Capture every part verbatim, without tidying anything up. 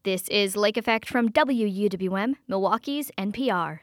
This is Lake Effect from W U W M, Milwaukee's N P R.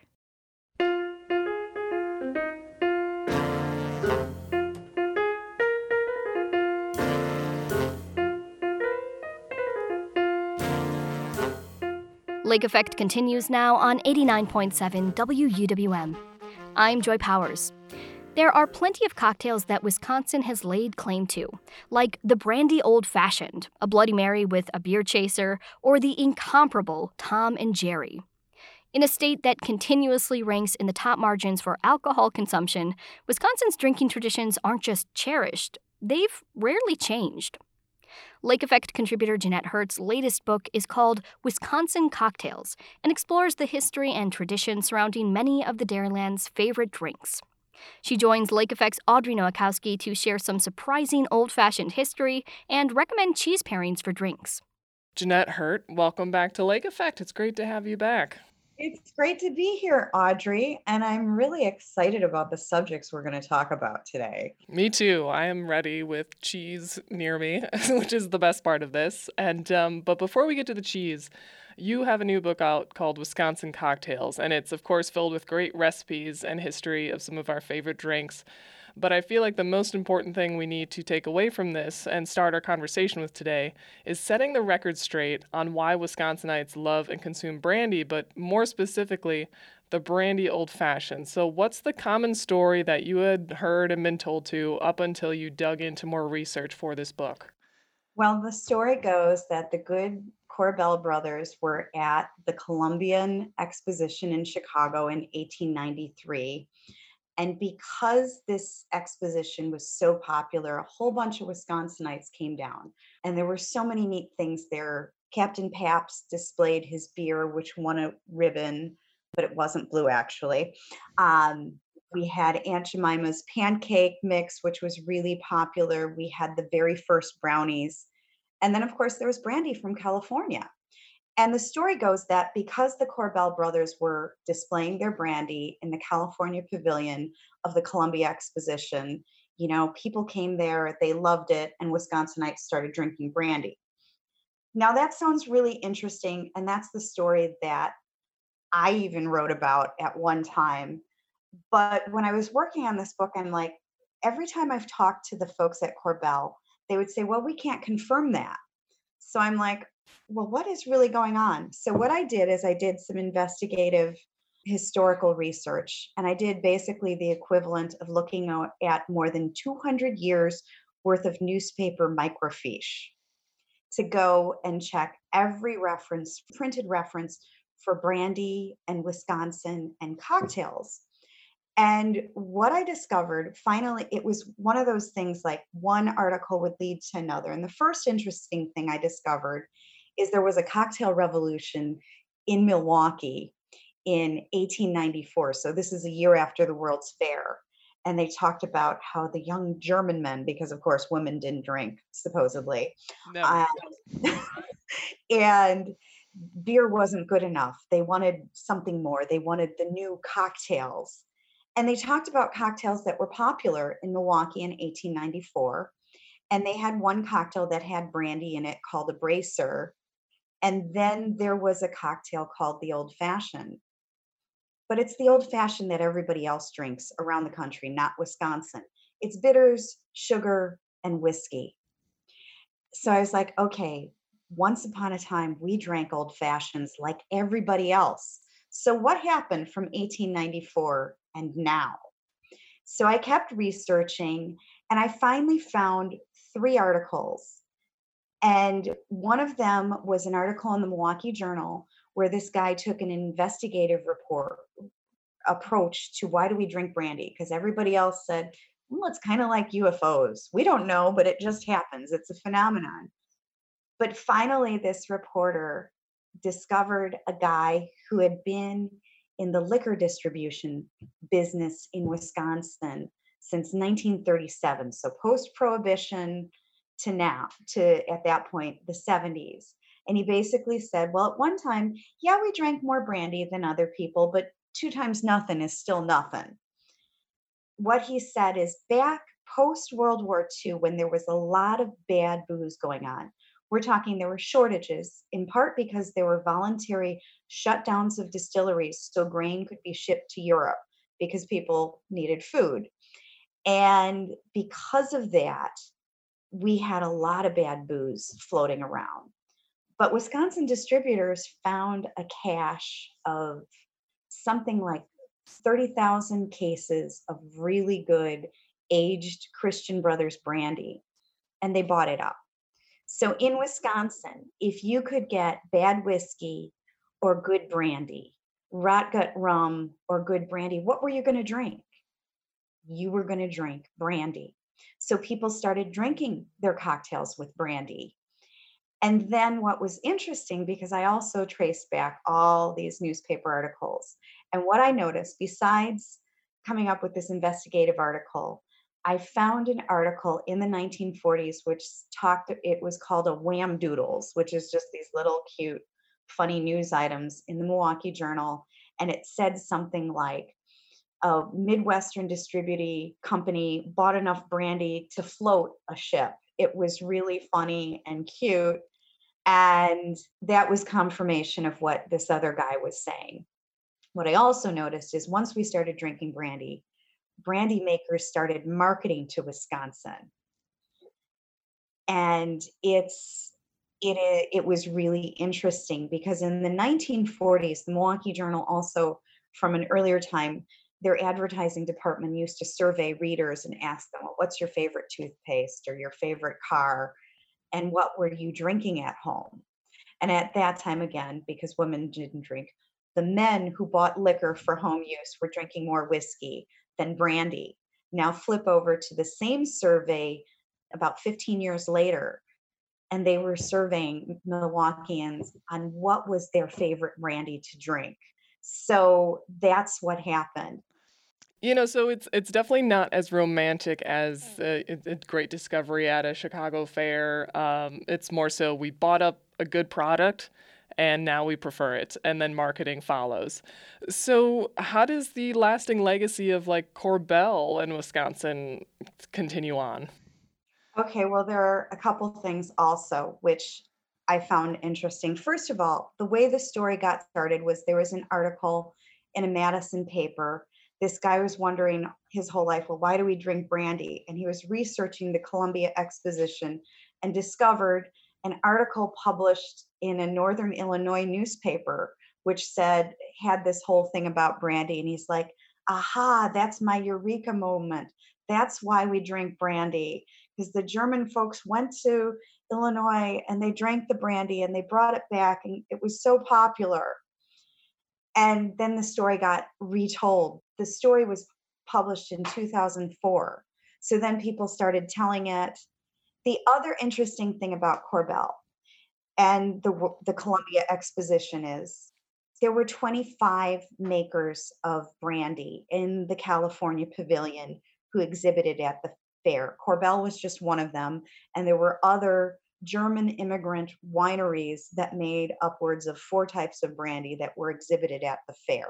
Lake Effect continues now on eighty-nine point seven W U W M. I'm Joy Powers. There are plenty of cocktails that Wisconsin has laid claim to, like the Brandy Old Fashioned, a Bloody Mary with a beer chaser, or the incomparable Tom and Jerry. In a state that continuously ranks in the top margins for alcohol consumption, Wisconsin's drinking traditions aren't just cherished, they've rarely changed. Lake Effect contributor Jeanette Hurt's latest book is called Wisconsin Cocktails and explores the history and tradition surrounding many of the Dairyland's favorite drinks. She joins Lake Effect's Audrey Nowakowski to share some surprising old-fashioned history and recommend cheese pairings for drinks. Jeanette Hurt, welcome back to Lake Effect. It's great to have you back. It's great to be here, Audrey, and I'm really excited about the subjects we're going to talk about today. Me too. I am ready with cheese near me, which is the best part of this. And um, but before we get to the cheese, you have a new book out called Wisconsin Cocktails, and it's, of course, filled with great recipes and history of some of our favorite drinks. But I feel like the most important thing we need to take away from this and start our conversation with today is setting the record straight on why Wisconsinites love and consume brandy, but more specifically, the Brandy Old Fashioned. So what's the common story that you had heard and been told to up until you dug into more research for this book? Well, the story goes that the good Korbel brothers were at the Columbian Exposition in Chicago in eighteen ninety-three. And because this exposition was so popular, a whole bunch of Wisconsinites came down. And there were so many neat things there. Captain Pabst displayed his beer, which won a ribbon, but it wasn't blue, actually. Um, we had Aunt Jemima's pancake mix, which was really popular. We had the very first brownies. And then, of course, there was brandy from California. And the story goes that because the Korbel brothers were displaying their brandy in the California Pavilion of the Columbia Exposition, you know, people came there, they loved it, and Wisconsinites started drinking brandy. Now, that sounds really interesting, and that's the story that I even wrote about at one time. But when I was working on this book, I'm like, every time I've talked to the folks at Korbel, they would say, well, we can't confirm that. So I'm like, well, what is really going on? So what I did is I did some investigative historical research, and I did basically the equivalent of looking at more than two hundred years worth of newspaper microfiche to go and check every reference, printed reference for brandy and Wisconsin and cocktails. And what I discovered, finally, it was one of those things like one article would lead to another. And the first interesting thing I discovered is there was a cocktail revolution in Milwaukee in eighteen ninety-four. So this is a year after the World's Fair. And they talked about how the young German men, because of course women didn't drink, supposedly. Never. Um, and beer wasn't good enough. They wanted something more. They wanted the new cocktails. And they talked about cocktails that were popular in Milwaukee in eighteen ninety-four. And they had one cocktail that had brandy in it called a bracer. And then there was a cocktail called the Old Fashioned. But it's the Old Fashioned that everybody else drinks around the country, not Wisconsin. It's bitters, sugar, and whiskey. So I was like, okay, once upon a time, we drank Old Fashions like everybody else. So what happened from eighteen ninety-four and now? So I kept researching, and I finally found three articles. And one of them was an article in the Milwaukee Journal where this guy took an investigative report approach to why do we drink brandy? Because everybody else said, well, it's kind of like U F Os. We don't know, but it just happens. It's a phenomenon. But finally, this reporter discovered a guy who had been in the liquor distribution business in Wisconsin since nineteen thirty-seven. So post-prohibition to now, to at that point, the seventies. And he basically said, well, at one time, yeah, we drank more brandy than other people, but two times nothing is still nothing. What he said is back post-World War Two, when there was a lot of bad booze going on, We're talking there were shortages, in part because there were voluntary shutdowns of distilleries so grain could be shipped to Europe because people needed food. And because of that, we had a lot of bad booze floating around. But Wisconsin distributors found a cache of something like thirty thousand cases of really good aged Christian Brothers brandy, and they bought it up. So in Wisconsin, if you could get bad whiskey or good brandy, rot gut rum or good brandy, what were you going to drink? You were going to drink brandy. So people started drinking their cocktails with brandy. And then what was interesting, because I also traced back all these newspaper articles, and what I noticed, besides coming up with this investigative article, I found an article in the nineteen forties which talked, it was called a wham doodles, which is just these little cute, funny news items in the Milwaukee Journal. And it said something like, a Midwestern distributing company bought enough brandy to float a ship. It was really funny and cute. And that was confirmation of what this other guy was saying. What I also noticed is once we started drinking brandy, brandy makers started marketing to Wisconsin. And it's it it was really interesting because in the nineteen forties, the Milwaukee Journal also, from an earlier time, their advertising department used to survey readers and ask them, well, what's your favorite toothpaste or your favorite car? And what were you drinking at home? And at that time, again, because women didn't drink, the men who bought liquor for home use were drinking more whiskey than brandy. Now flip over to the same survey about fifteen years later, and they were surveying Milwaukeeans on what was their favorite brandy to drink. So that's what happened. You know, so it's it's definitely not as romantic as a, a great discovery at a Chicago fair. Um, it's more so we bought up a good product and now we prefer it, and then marketing follows. So how does the lasting legacy of like Korbel in Wisconsin continue on? Okay, well, there are a couple things also which I found interesting. First of all, the way the story got started was there was an article in a Madison paper. This guy was wondering his whole life, well, why do we drink brandy? And he was researching the Columbia Exposition and discovered an article published in a Northern Illinois newspaper, which said, had this whole thing about brandy. And he's like, aha, that's my eureka moment. That's why we drink brandy, because the German folks went to Illinois and they drank the brandy and they brought it back and it was so popular. And then the story got retold. The story was published in two thousand four. So then people started telling it. The other interesting thing about Korbel and the, the Columbia Exposition is there were twenty-five makers of brandy in the California Pavilion who exhibited at the fair. Korbel was just one of them, and there were other German immigrant wineries that made upwards of four types of brandy that were exhibited at the fair.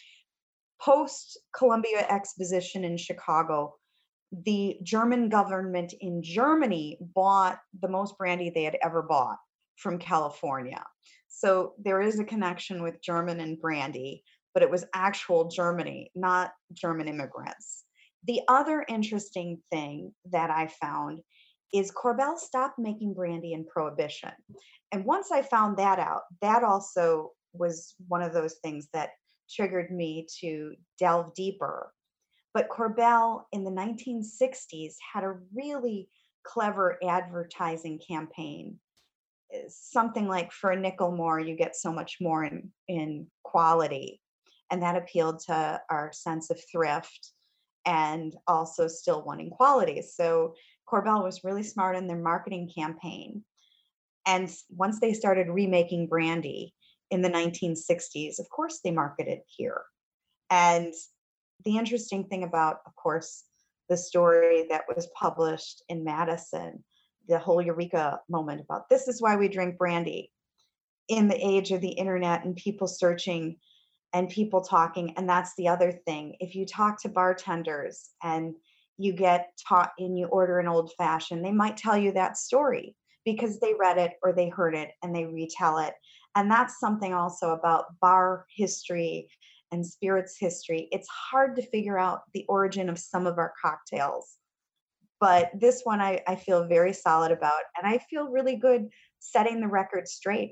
Post Columbia Exposition in Chicago, the German government in Germany bought the most brandy they had ever bought from California. So there is a connection with German and brandy, but it was actual Germany, not German immigrants. The other interesting thing that I found is Korbel stopped making brandy in Prohibition. And once I found that out, that also was one of those things that triggered me to delve deeper. But Korbel in the nineteen sixties had a really clever advertising campaign. Something like, for a nickel more, you get so much more in, in quality. And that appealed to our sense of thrift and also still wanting quality. So Korbel was really smart in their marketing campaign. And once they started remaking brandy in the nineteen sixties, of course, they marketed here. And the interesting thing about, of course, the story that was published in Madison, the whole eureka moment about this is why we drink brandy in the age of the internet and people searching and people talking. And that's the other thing. If you talk to bartenders and you get taught and you order an old fashioned, they might tell you that story because they read it or they heard it and they retell it. And that's something also about bar history and spirits history. It's hard to figure out the origin of some of our cocktails, but this one I, I feel very solid about, and I feel really good setting the record straight.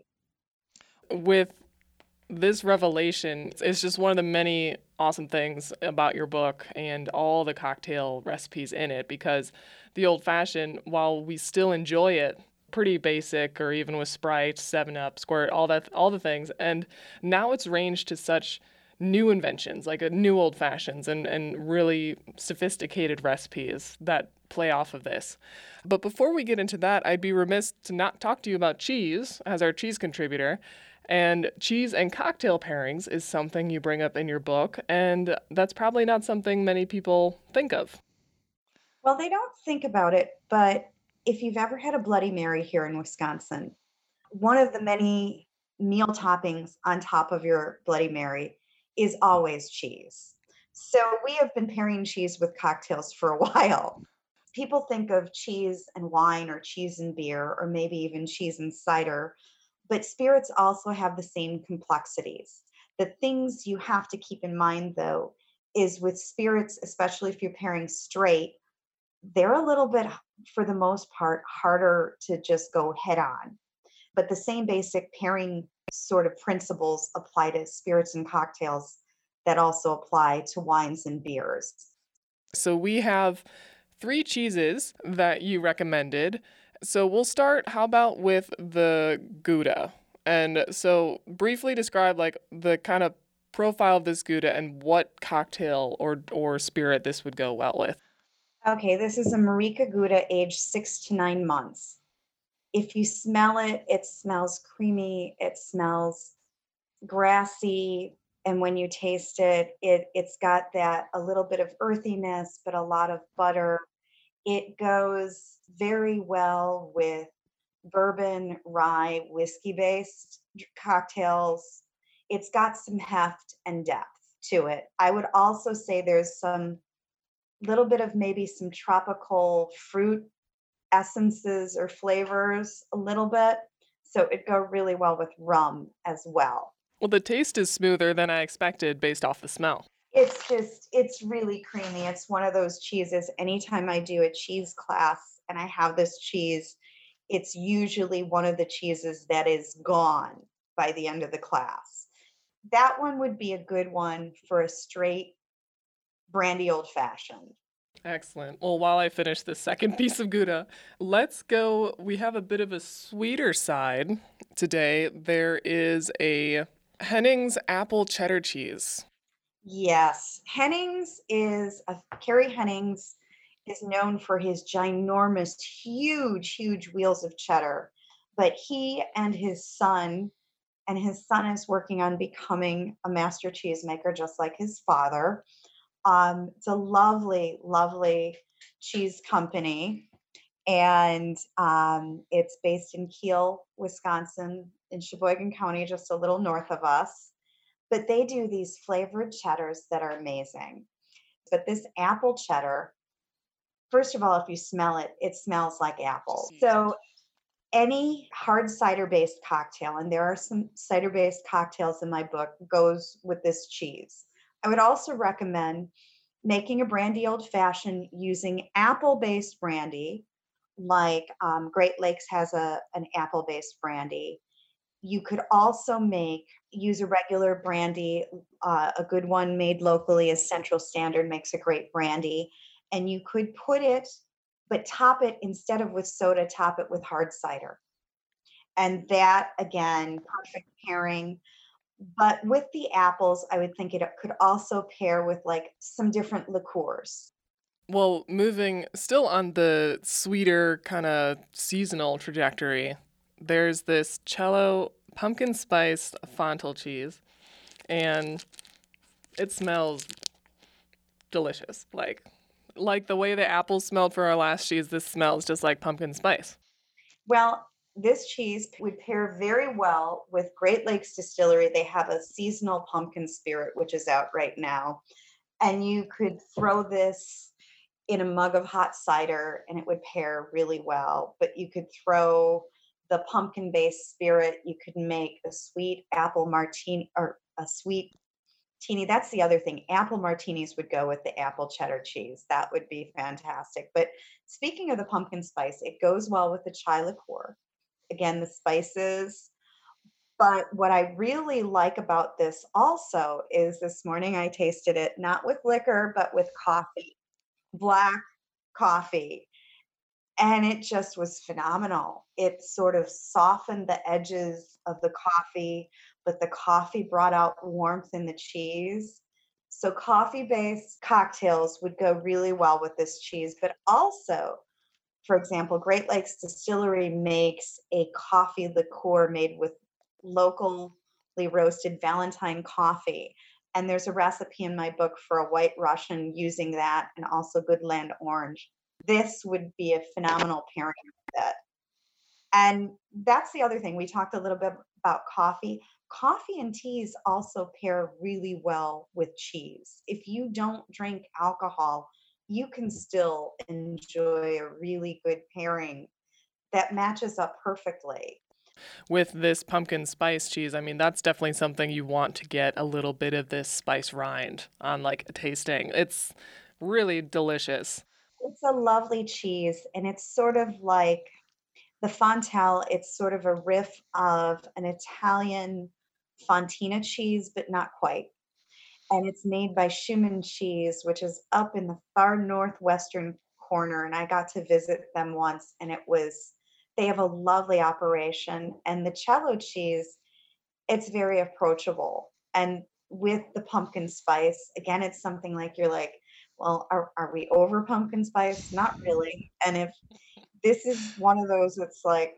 With this revelation is just one of the many awesome things about your book and all the cocktail recipes in it, because the old fashioned, while we still enjoy it, pretty basic, or even with Sprite, seven up, Squirt, all that, all the things, and now it's ranged to such new inventions, like a new old fashions and, and really sophisticated recipes that play off of this. But before we get into that, I'd be remiss to not talk to you about cheese as our cheese contributor. And cheese and cocktail pairings is something you bring up in your book, and that's probably not something many people think of. Well, they don't think about it, but if you've ever had a Bloody Mary here in Wisconsin, one of the many meal toppings on top of your Bloody Mary is always cheese. So we have been pairing cheese with cocktails for a while. People think of cheese and wine or cheese and beer or maybe even cheese and cider, but spirits also have the same complexities. The things you have to keep in mind, though, is with spirits, especially if you're pairing straight, they're a little bit, for the most part, harder to just go head on. But the same basic pairing sort of principles apply to spirits and cocktails that also apply to wines and beers. So we have three cheeses that you recommended. So we'll start, how about with the Gouda? And so briefly describe like the kind of profile of this Gouda and what cocktail or, or spirit this would go well with. Okay, this is a Marica Gouda aged six to nine months. If you smell it, it smells creamy, it smells grassy, and when you taste it, it it's got that a little bit of earthiness, but a lot of butter. It goes very well with bourbon, rye, whiskey-based cocktails. It's got some heft and depth to it. I would also say there's some little bit of maybe some tropical fruit essences or flavors a little bit. So it'd go really well with rum as well. Well, the taste is smoother than I expected based off the smell. It's just, it's really creamy. It's one of those cheeses. Anytime I do a cheese class and I have this cheese, it's usually one of the cheeses that is gone by the end of the class. That one would be a good one for a straight brandy old fashioned. Excellent. Well, while I finish the second piece of Gouda, let's go. We have a bit of a sweeter side today. There is a Hennings apple cheddar cheese. Yes. Hennings is, a, Kerry Hennings is known for his ginormous, huge, huge wheels of cheddar. But he and his son, and his son is working on becoming a master cheesemaker just like his father. Um, it's a lovely, lovely cheese company, and um, it's based in Kiel, Wisconsin, in Sheboygan County, just a little north of us. But they do these flavored cheddars that are amazing. But this apple cheddar, first of all, if you smell it, it smells like apples. So any hard cider-based cocktail, and there are some cider-based cocktails in my book, goes with this cheese. I would also recommend making a brandy old fashioned using apple-based brandy, like um, Great Lakes has a an apple-based brandy. You could also make use a regular brandy. Uh, a good one made locally is Central Standard, makes a great brandy, and you could put it, but top it instead of with soda, top it with hard cider, and that again, perfect pairing. But with the apples, I would think it could also pair with like some different liqueurs. Well, moving still on the sweeter kind of seasonal trajectory, there's this cello pumpkin spice fontal cheese, and it smells delicious. Like like the way the apples smelled for our last cheese, this smells just like pumpkin spice. Well, this cheese would pair very well with Great Lakes Distillery. They have a seasonal pumpkin spirit, which is out right now. And you could throw this in a mug of hot cider and it would pair really well. But you could throw the pumpkin based spirit, you could make a sweet apple martini or a sweet teeny. That's the other thing. Apple martinis would go with the apple cheddar cheese. That would be fantastic. But speaking of the pumpkin spice, it goes well with the chai liqueur. Again, the spices. But what I really like about this also is this morning I tasted it not with liquor, but with coffee, black coffee. And it just was phenomenal. It sort of softened the edges of the coffee, but the coffee brought out warmth in the cheese. So coffee-based cocktails would go really well with this cheese, but also, for example, Great Lakes Distillery makes a coffee liqueur made with locally roasted Valentine coffee. And there's a recipe in my book for a White Russian using that and also Goodland Orange. This would be a phenomenal pairing with it. And that's the other thing. We talked a little bit about coffee. Coffee and teas also pair really well with cheese. If you don't drink alcohol, you can still enjoy a really good pairing that matches up perfectly. With this pumpkin spice cheese, I mean, that's definitely something you want to get a little bit of this spice rind on, like, a tasting. It's really delicious. It's a lovely cheese, and it's sort of like the Fontel. It's sort of a riff of an Italian Fontina cheese, but not quite. And it's made by Schumann Cheese, which is up in the far northwestern corner. And I got to visit them once, and it was, they have a lovely operation. And the cello cheese, it's very approachable. And with the pumpkin spice, again, it's something like you're like, well, are, are we over pumpkin spice? Not really. And if this is one of those that's like,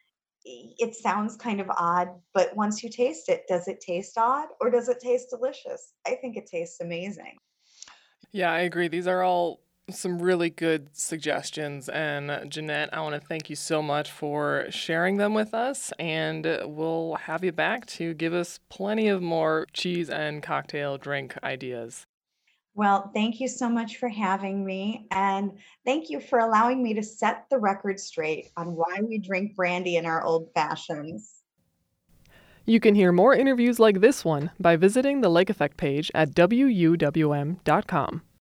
it sounds kind of odd, but once you taste it, does it taste odd or does it taste delicious? I think it tastes amazing. Yeah, I agree. These are all some really good suggestions. And Jeanette, I want to thank you so much for sharing them with us. And we'll have you back to give us plenty of more cheese and cocktail drink ideas. Well, thank you so much for having me. And thank you for allowing me to set the record straight on why we drink brandy in our old fashions. You can hear more interviews like this one by visiting the Lake Effect page at W U W M dot com.